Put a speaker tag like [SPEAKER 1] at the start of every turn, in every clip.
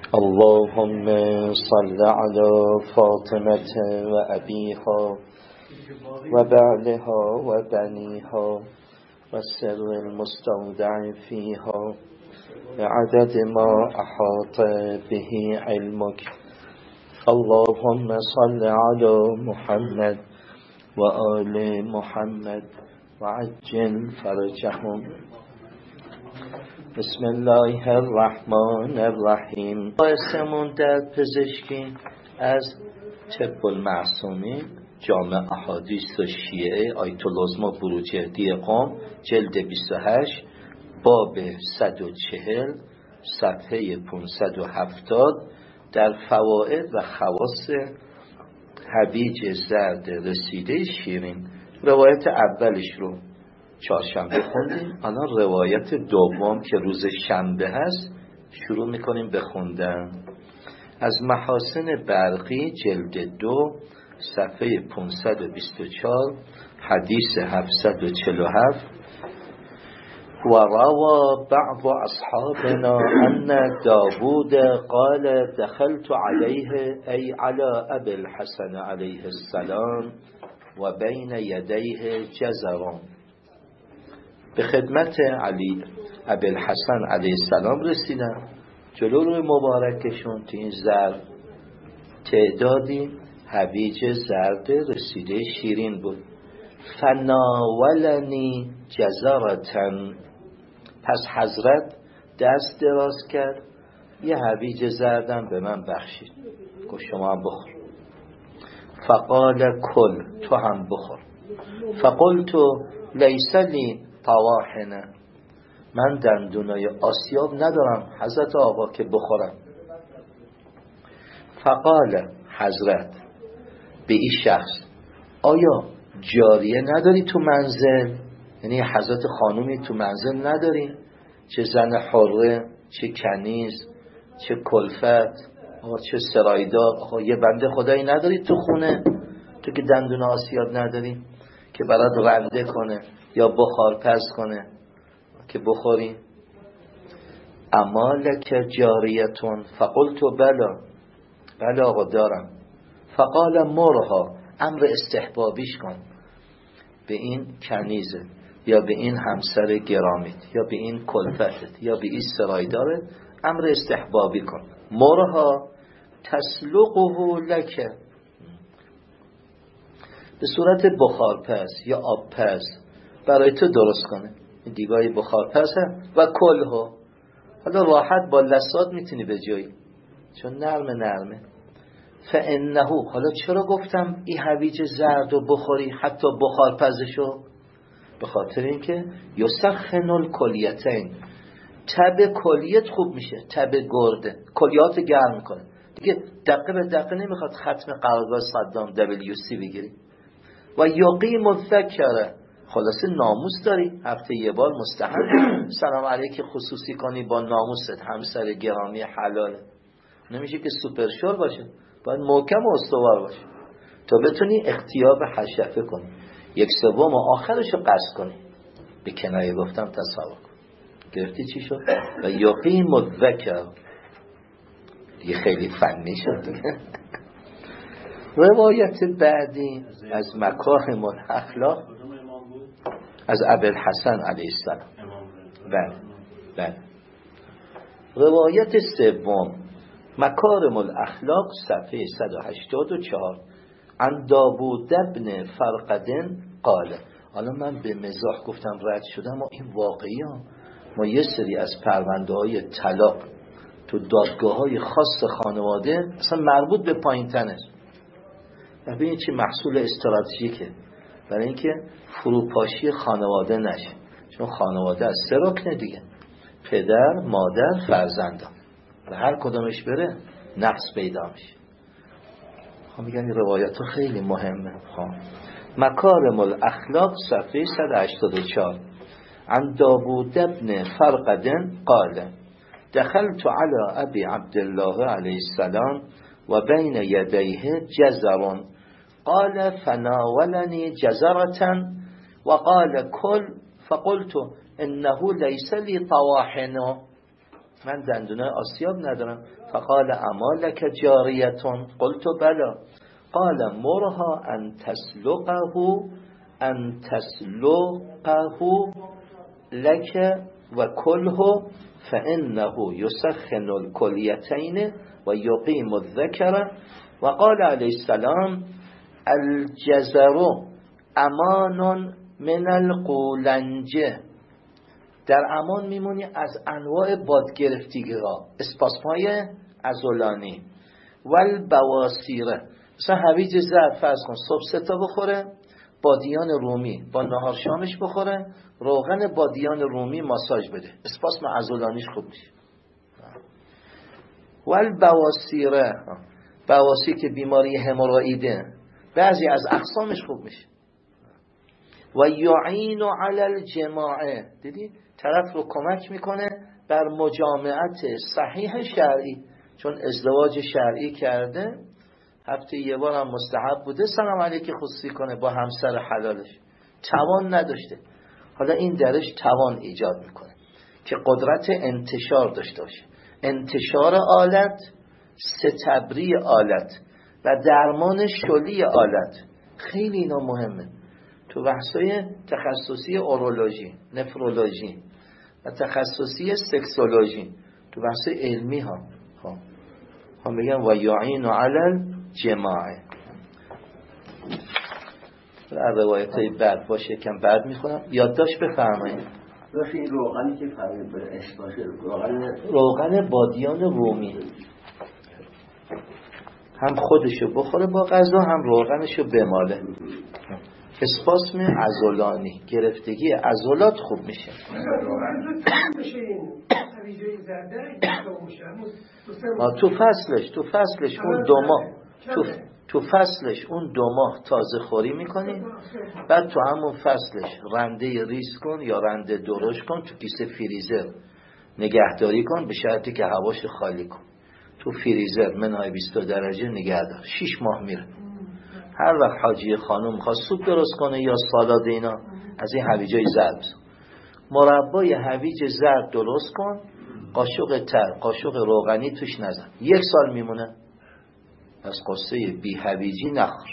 [SPEAKER 1] اللهم صل على فاطمة وأبيها وبعلها وبنيها والسر المستودع فيها بعدد ما أحاط به علمك. اللهم صل على محمد وآل محمد وعجل فرجهم. بسم الله الرحمن الرحیم. بحثمون در پزشکی از طب المعصومین، جامع احادیث و شیعه آیت العظما بروجردی قم، جلد 28، باب 140، صفحه 570، در فوائد و خواص هویج زرد رسیده شیرین. روایت اولش رو چهارشنبه خوندیم، الان روایت دوم که روز شنبه هست شروع میکنیم بخوندن. از محاسن برقی جلد 2 صفحه 524 حدیث 747. و روى بعض اصحابنا ان داوود قال دخلت عليه ای على ابي الحسن علیه السلام و بین یدیه جزران. به خدمت علی ابوالحسن علیه السلام رسیدم، جلو روی مبارکشون تو این زرد تعدادی هویج زرد رسیده شیرین بود. فناولنی جزرتن، پس حضرت دست دراز کرد یه هویج زردم به من بخشید، گفت شما هم بخور. فقال کل، تو هم بخور. فقلت لیس لی طواحنه، من دندونای آسیاب ندارم حضرت آقا که بخورم. فقال، حضرت به این شخص آیا جاریه نداری تو منزل؟ یعنی حضرت خانومی تو منزل نداری؟ چه زن حره، چه کنیز، چه کلفت، چه سرایدار، یه بنده خدایی نداری تو خونه؟ تو که دندون آسیاب نداری که برات رنده کنه یا بخار پز کنه که بخوری؟ اما لک جاریتون؟ فقلت بله آقا دارم. فقال مرها، امر استحبابیش کن به این کنیزه یا به این همسر گرامیت یا به این کلفتت یا به این سرایدارت، امر استحبابی کن. مرها تسلقه لک، به صورت بخارپز یا آبپز برای تو درست کنه. دیگای بخارپز هست و کلها، حالا راحت با لسات میتونی به جایی، چون نرمه. فانه، حالا چرا گفتم این هویج زرد و بخوری حتی بخارپزشو؟ به خاطر اینکه یسخن الکلیتین، تب کلیت خوب میشه، تب گرده کلیات گرم میکنه دیگه. دقیقه به دقیقه نمیخواد ختم قرارداد صدام WC بگیری. و یقیم الذکره، خلاصه ناموس داری، هفته یه بار مستحب سلام علیک خصوصی کنی با ناموست، همسر گرامی حلاله. نمیشه که سوپر شور باشه، باید محکم و استوار باشه تا بتونی اختیاب حشفه کنی. 1/3 آخرشو قصد کنی. به کنایه گفتم تصور کن. گرفتی چی شد؟ و یقیم الذکر دیگه خیلی فنی شد. روایت بعدی از مکارم الاخلاق از ابوالحسن علیه السلام. بله. روایت سوم مکارم الاخلاق صفحه 184 عن داوود بن فرقدن قال. حالا من به مزاح گفتم رد شدم، و این واقعی ها. ما یه سری از پرونده های طلاق تو دادگاه های خاص خانواده اصلا مربوط به پایین تن است. ببینید چه محصول استراتژیکه برای اینکه فروپاشی خانواده نشه. چون خانواده از 3 رکنه دیگه، پدر، مادر، فرزندان، و هر کدومش بره نقص پیدا میشه. میگن این روایت ها خیلی مهمه. مکارم الاخلاق صفحه 184 عن داوود بن فرقدن قال دخلت على ابي عبدالله علیه السلام و بین یدیه جزر قال فناولني جزرة وقال كل فقلت انه ليس لي طواحن من دندونای آسیاب ندارم. فقال اما لک جاریتون؟ قلت بلا. قال مرها ان تسلقه لک و کله فانه یسخن الکلیتین و یقیم الذکر. و قال علیه السلام الجزر امان من القولنجه. در امان میمونی از انواع بادگرفتگی ها، اسپاسمای عضلانی. والبواسیره، مثلا هویج زرد فرض کن صبح 3 تا بخوره، بادیان رومی با نهار شامش بخوره، روغن بادیان رومی ماساژ بده، اسپاسم عضلانیش خوب میشه. والبواسیره، بواسیر که بیماری همورائیده، بعضی از اقسامش خوب میشه. و یعین علی الجماعه، دیدی طرف رو کمک میکنه بر مجامعت صحیح شرعی، چون ازدواج شرعی کرده، هفته یه بار هم مستحب بوده سلام علیکی خصوصی کنه با همسر حلالش، توان نداشته. حالا این درش توان ایجاد میکنه که قدرت انتشار داشته باشه، انتشار آلت، ستبری آلت و درمان شلی آلت. خیلی اینا مهمه تو بحثای تخصصی اورولوژی، نفرولوژی و تخصصی سکسولوژی، تو بحثای علمی ها هم بگن و یعین علی الجماعه. روایت های بعد باشه کم بعد میخونم، یادداشت بفرمایید.
[SPEAKER 2] این روغنی که فرمید به اسپاشه،
[SPEAKER 1] روغن بادیان رومی، هم خودشو بخوره با غذا، هم روغنشو بماله. اسپاسم عضلانی، گرفتگی عضلات خوب میشه. تو فصلش اون 2 ماه تازه خوری میکنی، بعد تو همون فصلش رنده ریز کن یا رنده درشت کن، تو کیسه فریزر نگهداری کن، به شرطی که هواش خالی کن. تو فریزر منهای 20 درجه نگه دار، 6 ماه میره. هر وقت حاجی خانم میخواد سوپ درست کنه یا سالاد اینا، از این هویجای زرد، مربای هویج زرد درست کن، قاشق تر، قاشق روغنی توش نزن، 1 سال میمونه. از قصه بی هویجی نخور.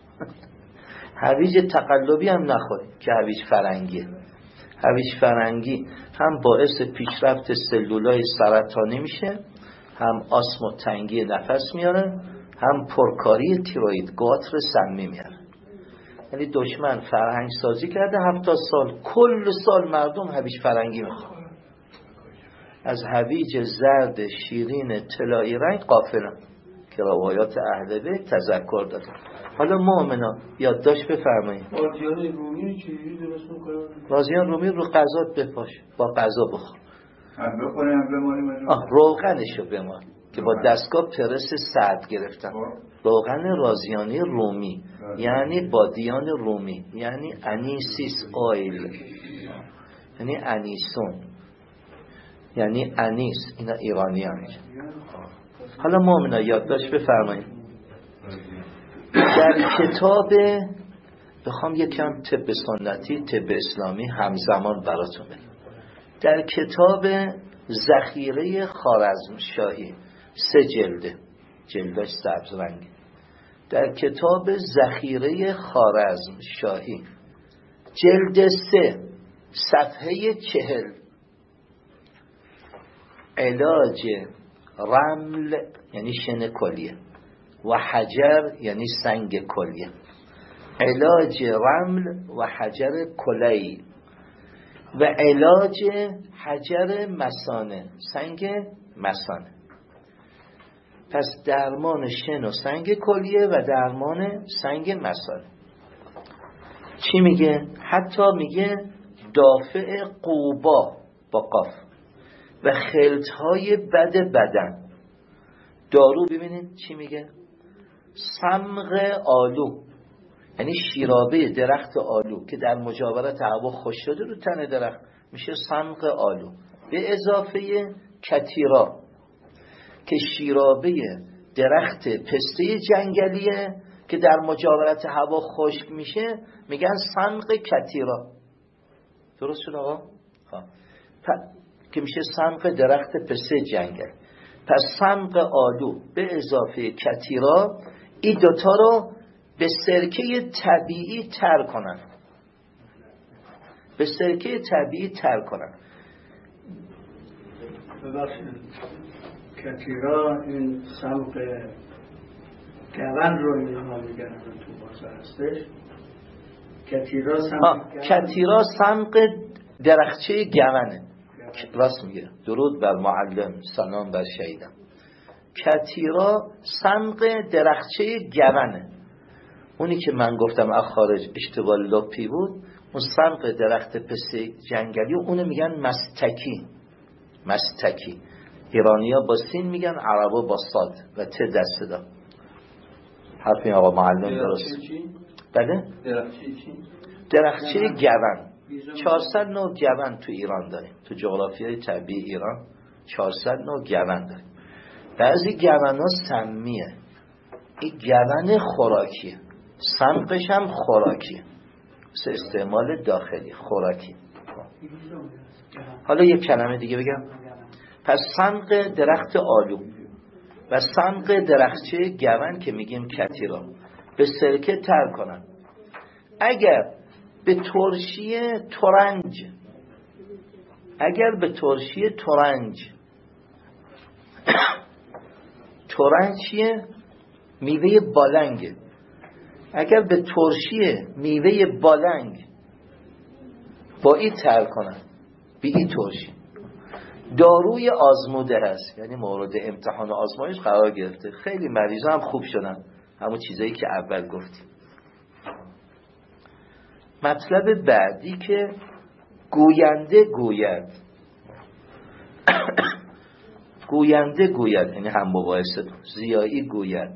[SPEAKER 1] هویج تقلبی هم نخور که هویج فرنگیه. هویج فرنگی هم باعث پیشرفت سلولای سرطانی میشه، هم آسم و تنگی نفس میاره، هم پرکاری تیروید، گاتر سمی میاره. یعنی دشمن فرهنگ سازی کرده 70 سال، کل سال مردم هویج فرنگی میخوان. از هویج زرد شیرین طلایی رنگ غافلن که روایات اهل بیت تذکر داده. حالا مؤمنا یادداشت بفرمایید.
[SPEAKER 3] بادیان رومی چجوری درست می‌کنن؟
[SPEAKER 1] بادیان رومی رو غذا بپاش، با غذا بخور.
[SPEAKER 3] هم بخوره هم بمالیم.
[SPEAKER 1] روغنشو بمال که با دستگاه پرس سرد گرفتن. روغن رازیانی رومی یعنی بادیان رومی، یعنی انیسیس آیل، یعنی انیسون، یعنی انیس. اینا ایرانی هم میشه. حالا مؤمنا یادداشت بفرمایید. در کتاب، بخوام یکم طب سنتی طب اسلامی همزمان براتون بگم، در کتاب ذخیره خوارزمشاهی 3 جلده، جلدش سبز رنگ، در کتاب ذخیره خوارزمشاهی جلد 3 صفحه 40 علاج رمل یعنی شن کلیه و حجر یعنی سنگ کلیه، علاج رمل و حجر کلی و علاج حجر مثانه، سنگ مثانه. پس درمان شن و سنگ کلیه و درمان سنگ مثانه. چی میگه؟ حتی میگه دافع قوبا با قاف و خلطهای بد بدن. دارو ببینید چی میگه؟ صمغ آلو یعنی شیرابه درخت آلو که در مجاورت هوا خوش شده رو تن درخت میشه صمغ آلو، به اضافه کتیرا که شیرابه درخت پسته جنگلیه که در مجاورت هوا خشک میشه، میگن صمغ کتیرا. درست شد آقا؟ که که میشه سمق درخت پسته جنگل. پس سمق آلو به اضافه کتیرا این دوتا رو به سرکه طبیعی تر کنن، به سرکه طبیعی تر کنن.
[SPEAKER 4] ببخشید کتیرا این سمق گون رو اینها میگن تو بازار هستش.
[SPEAKER 1] کتیرا سمق درخچه گونه. راست میگه. درود بر معلم، سلام بر شهیدم. کتیرا سمق درخچه گونه. اونی که من گفتم از خارج اشتباه لپی بود، اون سمق درخت پسته جنگلی اونو میگن مستکی. مستکی ایرانی‌ها با سین میگن، عربا با صاد و ت دست دا. حرفی آقا معلم درست. بله؟ درخچه گون. 400 نوع گون تو ایران داریم. تو جغرافیای طبیعی ایران 400 نوع گون داریم. بعضی گون ها سمیه. این گون خوراکیه، سمقش هم خوراکیه، مثل استعمال داخلی خوراکی. حالا یک کلمه دیگه بگم. پس سمق درخت آلو و سمق درخچه گون که میگیم کتیرا به سرکه تر کنن. اگر به ترشی ترنج، اگر به ترشی ترنج، ترنج چیه؟ میوه بالنگه. اگر به ترشی میوه بالنگ با این تر کنن، به این ترشی، داروی آزموده هست، یعنی مورد امتحان و آزمایش قرار گرفته، خیلی مریضا هم خوب شدن، همون چیزایی که اول گفتیم. مطلب بعدی که گوینده گوید گوینده گوید یعنی هم مباحثه. زیایی گوید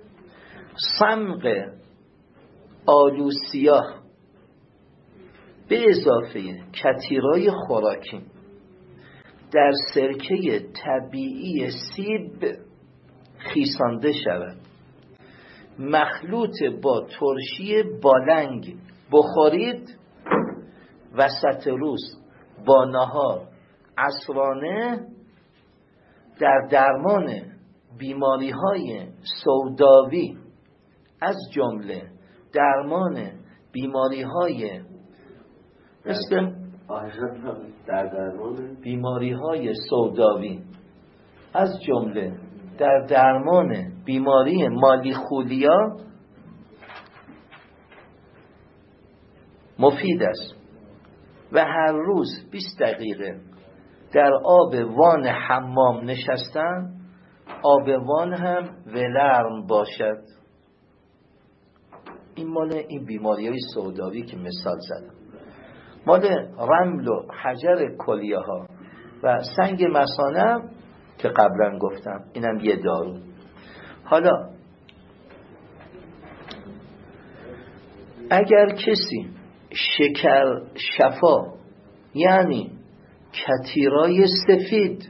[SPEAKER 1] سمق آلو سیاه به اضافه کتیرای خوراکی در سرکه طبیعی سیب خیسانده شود، مخلوط با ترشی بالنگ بخورید وسط روز با نهار عصرانه، در درمان بیماری های سوداوی از جمله درمان بیماری های مثل
[SPEAKER 2] در درمان
[SPEAKER 1] بیماری های سوداوی از جمله در درمان بیماری مالی خولیا مفید است و هر روز 20 دقیقه در آب وان حمام نشستن، آب وان هم ولرم باشد. این مال این بیماری های سوداوی که مثال زدم، مال رمل و حجر کلیه ها و سنگ مثانه که قبلا گفتم، اینم یه دارو. حالا اگر کسی شکر شفا یعنی کتیرای سفید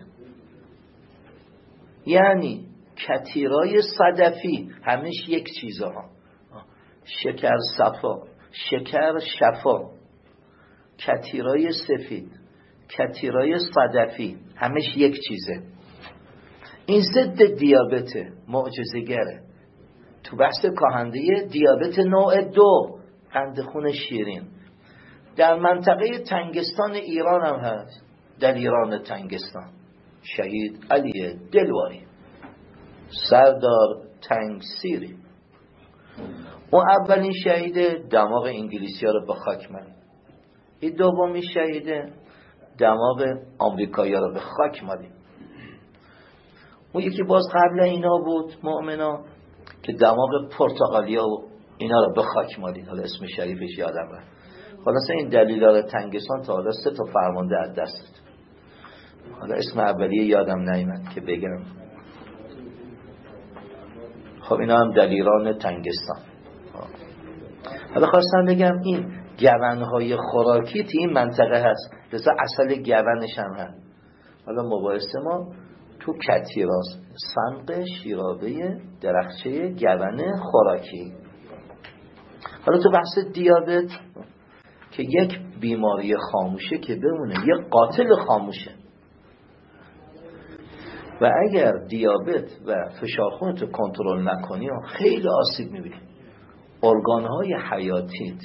[SPEAKER 1] یعنی کتیرای صدفی، همش یک چیزه ها، شکر صفا، شکر شفا، کتیرای سفید، کتیرای صدفی، همش یک چیزه. این ضد دیابت معجزه‌گره. تو بحث کاهنده دیابت نوع 2 قند خون شیرین در منطقه تنگستان ایران هم هست. در ایران تنگستان شهید علی دلواری، سردار تنگسیری، اون اولین شهید دماغ انگلیسی ها رو به خاک مالید. این دومی شهید دماغ آمریکایی ها رو به خاک مالید. اون یکی باز قبل اینا بود، مؤمنا، که دماغ پرتغالیا و اینا رو به خاک مالید. حالا اسم شریفش یادم رفت. خلاص این دلیل‌ها تنگستان تا حالا 3 تا فرمانده از دست داد. حالا اسم اولیه یادم نیامد که بگم. خب اینا هم دلیران تنگستان. حالا خواستم بگم این گونهای خوراکی تو این منطقه هست، لذا اصل گونش هم هست. حالا مباحث ما تو کتیراست، سمق شیرابه درخچه گون خوراکی. حالا تو بحث دیابت که یک بیماری خاموشه که بمونه، یک قاتل خاموشه، و اگر دیابت و فشار خونت رو کنترل نکنی خیلی آسیب میبینی. ارگانهای حیاتیت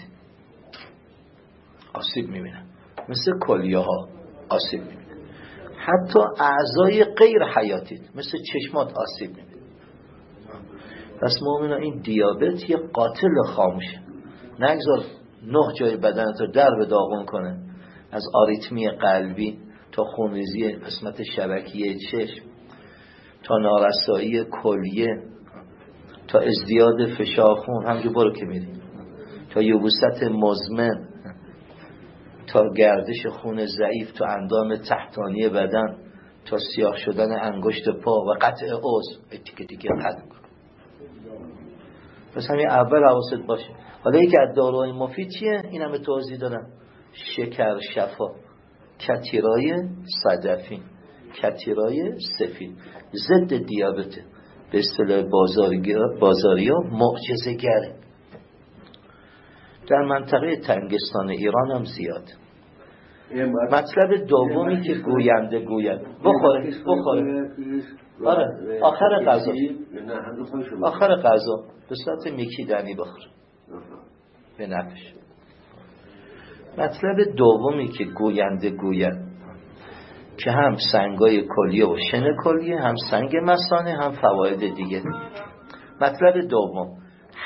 [SPEAKER 1] آسیب میبینن، مثل کلیه ها آسیب میبینن، حتی اعضای غیر حیاتیت مثل چشمات آسیب میبینن. پس مومنا این دیابت یه قاتل خاموشه. نگذار 9 جای بدنت رو در به داغون کنه، از آریتمی قلبی تا خونریزی قسمت شبکیه چشم تا نارسایی کلیه تا ازدیاد فشار خون، همجور برو که میری، تا یبوست مزمن، تا گردش خون ضعیف تو اندام تحتانی بدن، تا سیاه شدن انگشت پا و قطع عضو، تیکه تیکه قطع کن. پس همین اول حواست باشه. حالا یکی از داروهای مفید چیه؟ این همه توضیح دادم. شکر شفا، کتیرای صدفی، کتیرای سفید، ضد دیابته، به اصطلاح بازاری ها معجزه گره. در منطقه تنگستان ایران هم زیاد. مطلب دومی که گوینده گوید بخوره. آره آخر غذا، آخر غذا به صورت میکیدنی بخور به نفش. مطلب دومی که گوینده گوید که هم سنگای کلیه و شن کلیه، هم سنگ مثانه، هم فواید دیگه. مطلب دوم،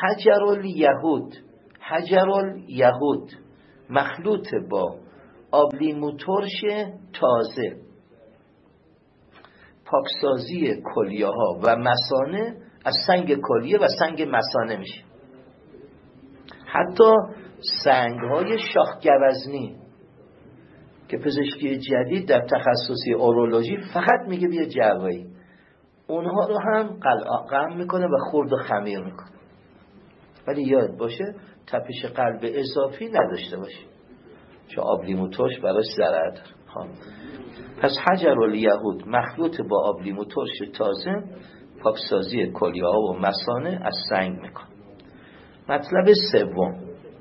[SPEAKER 1] حجر الیهود مخلوط با آب لیمو ترش تازه، پاکسازی کلیه ها و مثانه از سنگ کلیه و سنگ مثانه میشه. حتی سنگ های شاخ گوزنی که پزشکی جدید در تخصصی اورولوژی فقط میگه بیا جراحی، اونها رو هم قلع میکنه و خرد و خمیر میکنه. ولی یاد باشه تپش قلب اضافی نداشته باشه، چون آب لیمو ترش براش ضرر داره. پس حجر الیهود مخلوط با آب لیمو ترش تازه، پاکسازی کلیه ها و مثانه از سنگ میکنه. مطلب سوم،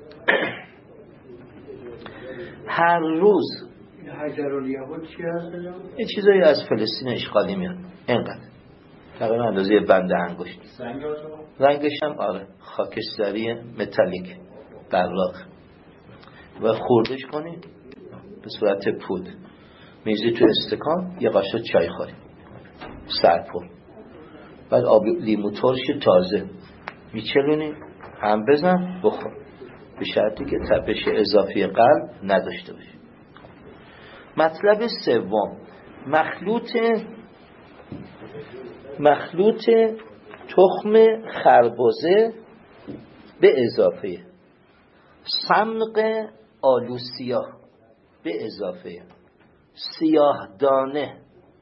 [SPEAKER 1] هر روز
[SPEAKER 4] حجر الیهود چی هست؟
[SPEAKER 1] این چیزایی از فلسطین اشغالی میاد، اینقدر تقریبا اندازه بند انگشت. رنگش هم آره خاکستری متالیک براق و خوردش کنی به صورت پود، میزی تو استکان، یه قاشق چای خوری سرپر، بعد آب لیمو ترش تازه میچلونی هم بزن بخور، به شرطی که تپش اضافی قلب نداشته باشه. مطلب سوم، مخلوط تخم خربزه به اضافه صمغ آلو سیاه به اضافه سیاه دانه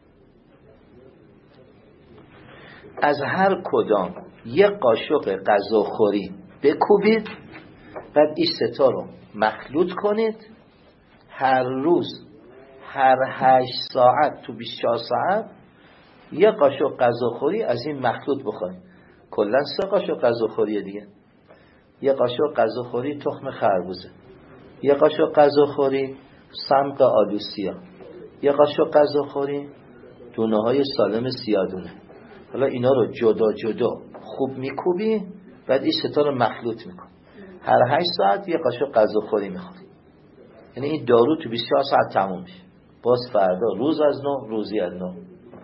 [SPEAKER 1] از هر کدام یک قاشق غذاخوری بکوبید، بعد این ستا رو مخلوط کنید. هر روز هر 8 ساعت تو 24 ساعت یک قاشق غذاخوری از این مخلوط بخورید. کلا 3 قاشق غذاخوری دیگه. یک قاشق غذاخوری تخم خربوزه، یک قاشق غذاخوری صمغ آلو سیاه، یک قاشق غذاخوری دونه‌های سالم سیادونه. حالا اینا رو جدا جدا خوب میکوبی، بعد این ستا رو مخلوط میکنی. هر 8 ساعت یک قاشق غذاخوری میخوری. یعنی این دارو تو 24 ساعت تموم میشه. باز فردا روز از نو، روزی از نو.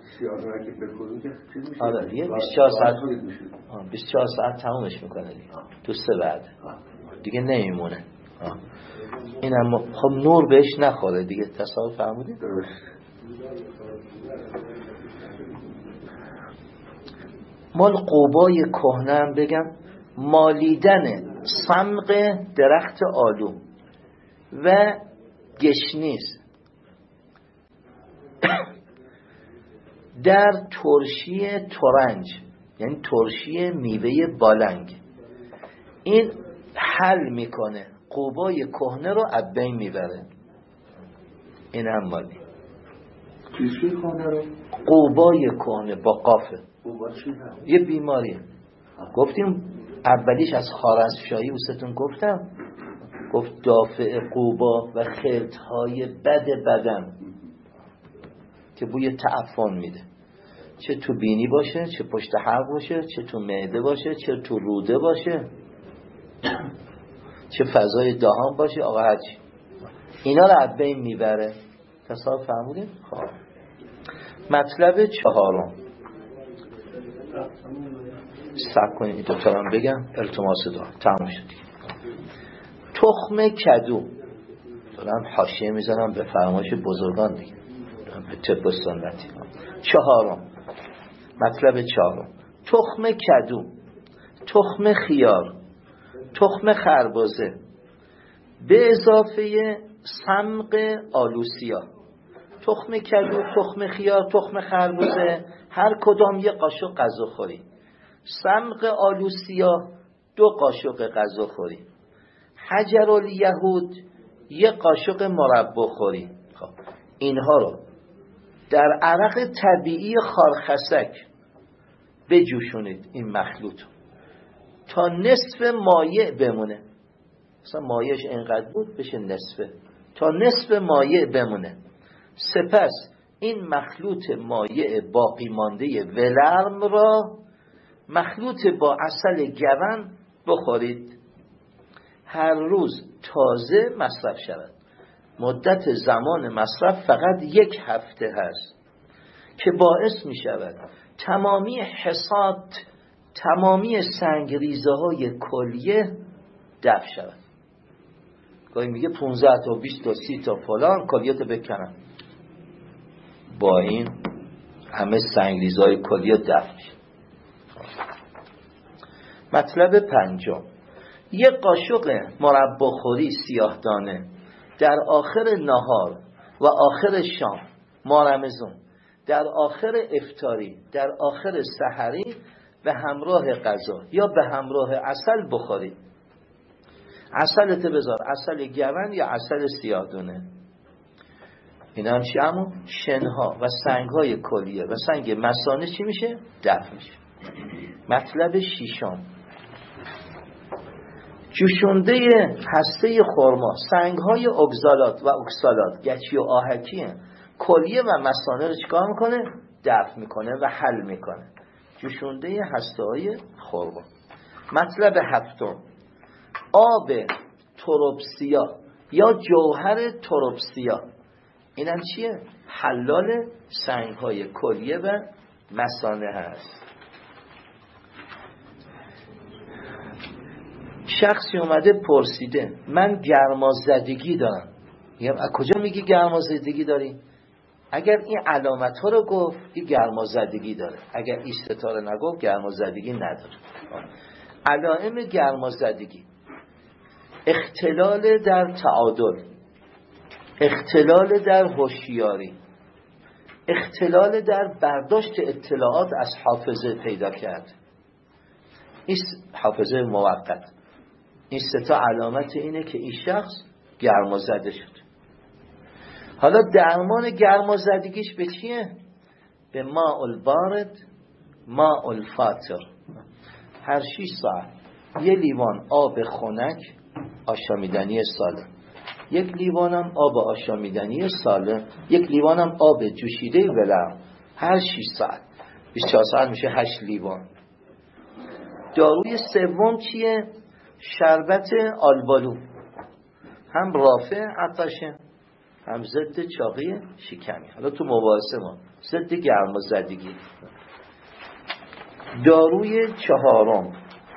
[SPEAKER 1] آره یه 24 ساعت 24 ساعت تمومش میکنه دیگه. تو 3 بعد دیگه نمیمونه. اینم خب نور بهش نخوره دیگه. تصور فرمودید؟ مال قوبای کهنه بگم، مالیدن صمغ درخت آلو و گشنیز در ترشی ترنج، یعنی ترشی میوه بالنگ، این حل میکنه، قوبای کهنه رو از بین میبره. این هم مالی
[SPEAKER 2] چیزی کهنه رو؟
[SPEAKER 1] قوبای کهنه با قافه، یه بیماریه. گفتیم اولیش از خوارزمشاهی وستون گفتم، گفت دافع قوبا و خلطهای بد بدن که بوی تعفن میده. چه تو بینی باشه، چه پشت حلق باشه، چه تو معده باشه، چه تو روده باشه، چه فضای دهان باشه، آقا هرچی اینا رو از بین میبره. تصور فرمودیم؟ خب مطلب چهارم، صبر کنید این دوتا رو بگم التماس دارم تموم شد. تخم کدو، دارم حاشیه میزنم به فرمایش بزرگان دیگه، به طب سنتی. چهارم، مطلب چهارم، تخم کدو، تخم خیار، تخم خربزه به اضافه سمق آلوسیا. تخم کدو، تخم خیار، تخم خربزه هر کدام یک قاشق غذا خوری. سمق آلوسیا 2 قاشق غذا خوری. حجر الیهود 1 قاشق مربا خوری. خب اینها رو در عرق طبیعی خارخسک بجوشونید، این مخلوط تا نصف مایع بمونه. مثلا مایعش اینقدر بود بشه نصفه، تا نصف مایع بمونه. سپس این مخلوط مایع باقی مانده ولرم را مخلوط با عسل گون بخورید. هر روز تازه مصرف شود. مدت زمان مصرف فقط 1 هفته هست که باعث می شود تمامی حصات، تمامی سنگریزه های کلیه دفع شود. گاهی میگه 15 تا 20 تا 30 تا فلان کلیات بکنن، با این همه سنگریزه های کلیه دفع میشه. مطلب پنجم، 1 قاشق مرباخوری سیاه دانه در آخر نهار و آخر شام ما رمضان، در آخر افطاری، در آخر سحری به همراه غذا یا به همراه عسل بخورید. عسلت بذار عسل گون یا عسل سیاه دانه. این هم چی؟ همون شنها و سنگهای کلیه و سنگ مثانه چی میشه؟ دفع میشه. مطلب ششم، جوشونده هسته خرما، سنگهای اگزالات و اکسالات گچی و آهکی کلیه و مثانه رو چیکار میکنه؟ دفع میکنه و حل میکنه. جوشونده هسته های خرما. مطلب هفتم، آب تروپسیا یا جوهر تروپسیا. این هم چیه؟ حلال سنگهای کلیه و مثانه هست. شخصی اومده پرسیده من گرمازدگی دارم. میگم از کجا میگی گرمازدگی داری؟ اگر این علامت ها رو گفت این گرمازدگی داره، اگر این ستاره نگفت گرمازدگی نداره. علائم گرمازدگی: اختلال در تعادل، اختلال در هوشیاری، اختلال در برداشت اطلاعات از حافظه پیدا کرد. این حافظه موقت. این 3 علامت اینه که این شخص گرمازده شد. حالا درمان گرمازدگیش به چیه؟ به ماء البارد، ماء الفاتر. هر 6 ساعت 1 لیوان آب خنک آشامیدنی سالم، 1 لیوانم آب آشامیدنی سالم، 1 لیوانم آب جوشیده ولرم. هر 6 ساعت 24 ساعت میشه 8 لیوان. داروی سوم چیه؟ شربت آلبالو. هم رافع عطشه، هم ضد چاقی شکمی. حالا تو مباحثه ما ضد گرمازدگی. داروی چهارم،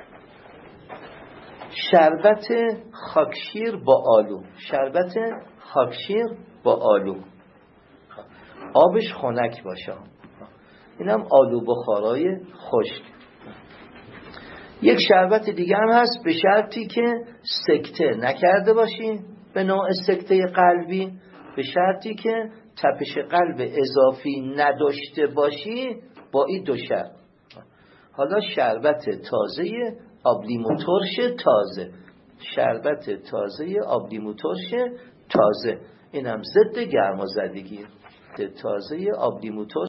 [SPEAKER 1] شربت خاکشیر با آلو. شربت خاکشیر با آلو، آبش خنک باشه. اینم آلو بخارای خشک. یک شربت دیگه هم هست به شرطی که سکته نکرده باشی، به نوع سکته قلبی، به شرطی که تپش قلب اضافی نداشته باشی. با این 2 شرط. حالا شربت تازه آب لیمو ترش تازه، شربت تازه آب لیمو ترش تازه، اینم ضد گرمازدگی. تازه آب لیمو ترش